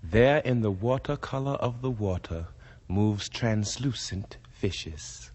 There in the watercolor of the water moves translucent fishes.